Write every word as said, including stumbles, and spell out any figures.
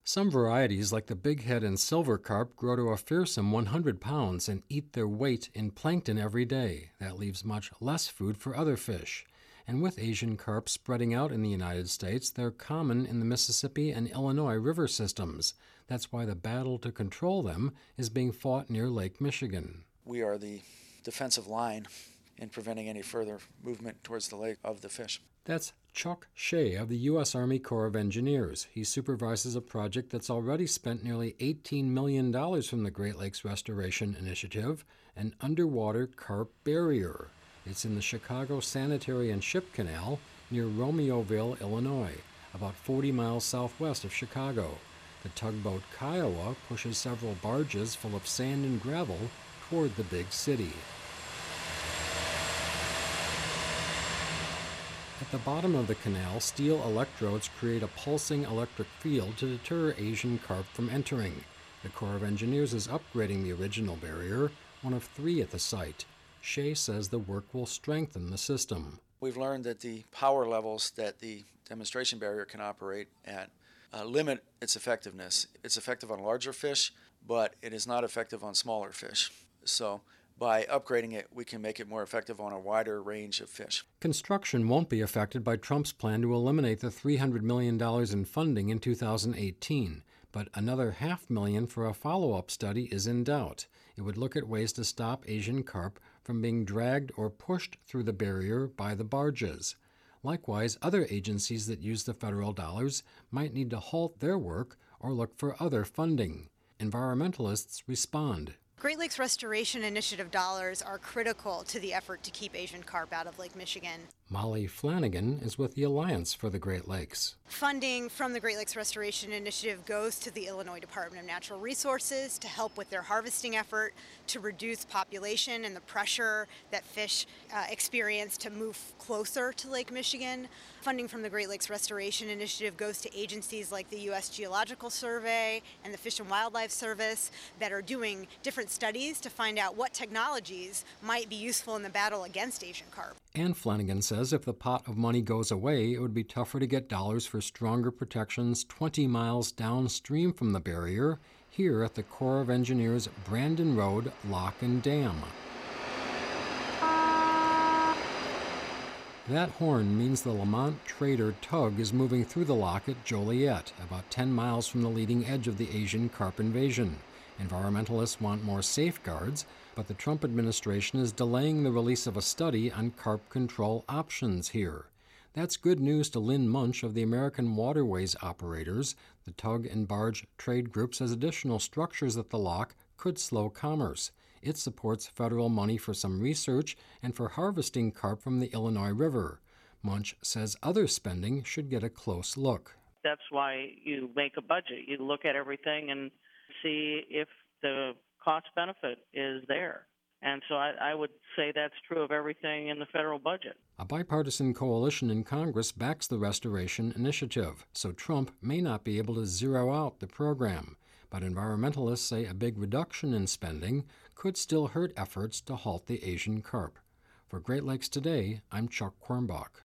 Some varieties, like the bighead and silver carp, grow to a fearsome one hundred pounds and eat their weight in plankton every day. That leaves much less food for other fish. And with Asian carp spreading out in the United States, they're common in the Mississippi and Illinois river systems. That's why the battle to control them is being fought near Lake Michigan. We are the defensive line in preventing any further movement towards the lake of the fish. That's Chuck Shea of the U S Army Corps of Engineers. He supervises a project that's already spent nearly eighteen million dollars from the Great Lakes Restoration Initiative, an underwater carp barrier. It's in the Chicago Sanitary and Ship Canal near Romeoville, Illinois, about forty miles southwest of Chicago. The tugboat Kiowa pushes several barges full of sand and gravel toward the big city. At the bottom of the canal, steel electrodes create a pulsing electric field to deter Asian carp from entering. The Corps of Engineers is upgrading the original barrier, one of three at the site. Shea says the work will strengthen the system. We've learned that the power levels that the demonstration barrier can operate at uh, limit its effectiveness. It's effective on larger fish, but it is not effective on smaller fish. So by upgrading it, we can make it more effective on a wider range of fish. Construction won't be affected by Trump's plan to eliminate the three hundred million dollars in funding in two thousand eighteen, but another half million for a follow-up study is in doubt. It would look at ways to stop Asian carp from being dragged or pushed through the barrier by the barges. Likewise, other agencies that use the federal dollars might need to halt their work or look for other funding. Environmentalists respond. Great Lakes Restoration Initiative dollars are critical to the effort to keep Asian carp out of Lake Michigan. Molly Flanagan is with the Alliance for the Great Lakes. Funding from the Great Lakes Restoration Initiative goes to the Illinois Department of Natural Resources to help with their harvesting effort, to reduce population and the pressure that fish uh, experience to move closer to Lake Michigan. Funding from the Great Lakes Restoration Initiative goes to agencies like the U S Geological Survey and the Fish and Wildlife Service that are doing different studies to find out what technologies might be useful in the battle against Asian carp. And Flanagan says if the pot of money goes away, it would be tougher to get dollars for stronger protections twenty miles downstream from the barrier, here at the Corps of Engineers Brandon Road Lock and Dam. That horn means the Lamont Trader tug is moving through the lock at Joliet, about ten miles from the leading edge of the Asian carp invasion. Environmentalists want more safeguards, but the Trump administration is delaying the release of a study on carp control options here. That's good news to Lynn Munch of the American Waterways Operators. The tug and barge trade group says additional structures at the lock could slow commerce. It supports federal money for some research and for harvesting carp from the Illinois River. Munch says other spending should get a close look. That's why you make a budget. You look at everything and see if the cost-benefit is there. And so I, I would say that's true of everything in the federal budget. A bipartisan coalition in Congress backs the Restoration Initiative, so Trump may not be able to zero out the program. But environmentalists say a big reduction in spending could still hurt efforts to halt the Asian carp. For Great Lakes Today, I'm Chuck Quirmbach.